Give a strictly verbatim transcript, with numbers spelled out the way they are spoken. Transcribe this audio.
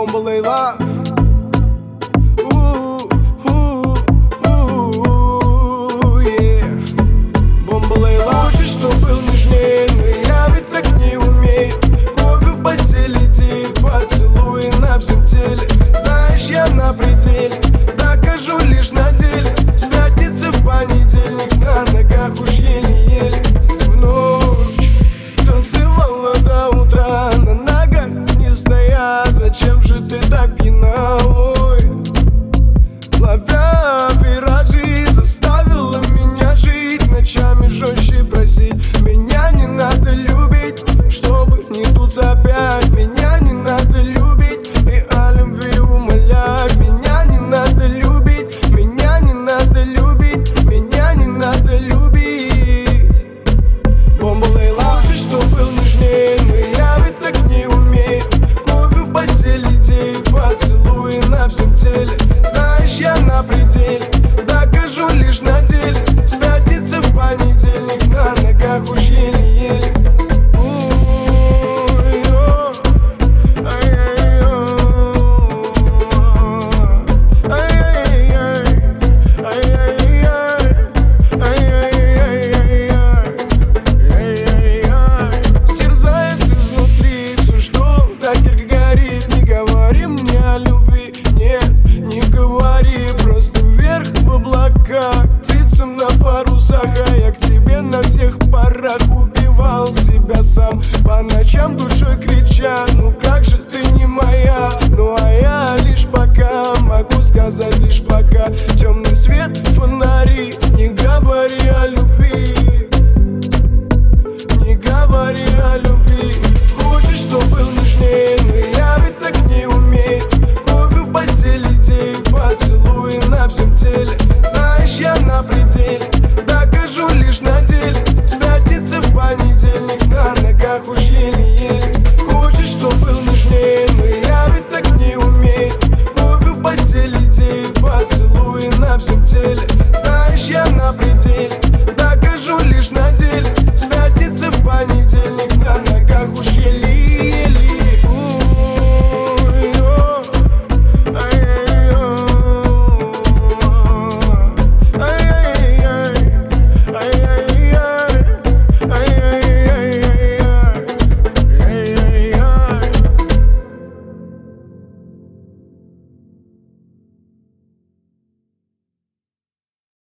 Бомба Лейла. Бомба Лейла. Хочешь, чтоб был нежней, но я ведь так не умею. Кофе в постели летит, поцелуи на всем теле. Знаешь, я на пределе, докажу лишь на деле. С пятницы в понедельник, на ногах уж еле-еле. В ночь танцевала до утра, на ногах не стоя. Зачем же ты так пьяна, ой? Ловя виражи, заставила меня жить, ночами жестче просить. Меня не надо любить, чтобы не дуться опять. Меня